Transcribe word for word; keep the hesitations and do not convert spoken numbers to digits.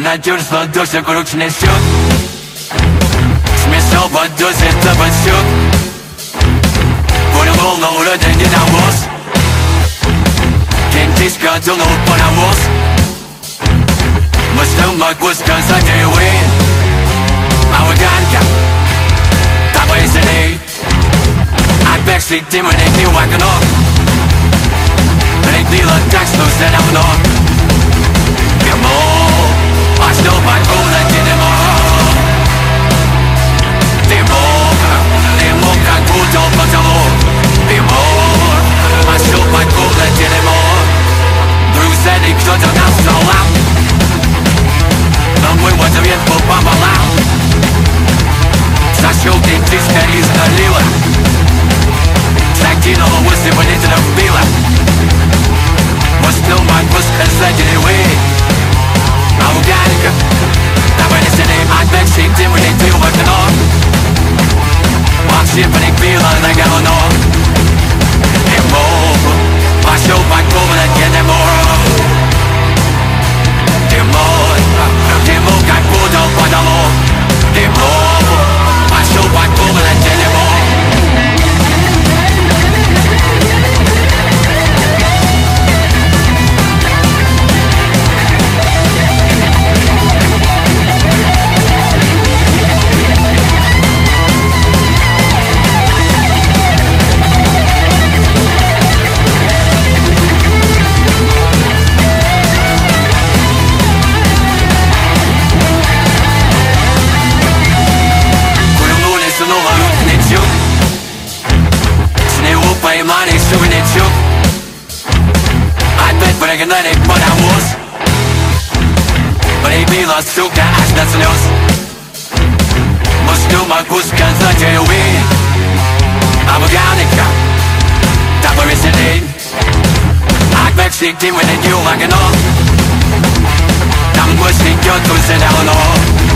Надерзла дождь, руч несет. Смешал под дождь, это подсчет. Понял на уроде не навоз. Кентишка дунул паровоз. Мы что могу сказать, и вы Ауганка, тобой сильней. Опять сидим и не в окно. Прибило так, что все равно. Ему, а что погода не мог. Ты мог, ты мог, как будто потолок. Ты мог, а что погода не мог. Брюссель, кто-то нас салам. Но мой в ответ был пополам. Зашел дентистка из налива. Закинула высыпалителя в пиво. Вот что могу сказать, или вы Ауганка, давай не сидим. Опять сидим и летим в окно. Вообще прикрыла на говно. Ему пошел по комнате, не мог. Ты мой, ты мой, как будто потолок. Ты мой, пошел по комнате, не мог. Поймали шумничок. Опять прогнали паровоз. Прибила, сука, аж до слез. Ну что могу сказать, и вы Ауганка, тобой веселей. Опять сидим и летим в окно. Там гость идет уже давно.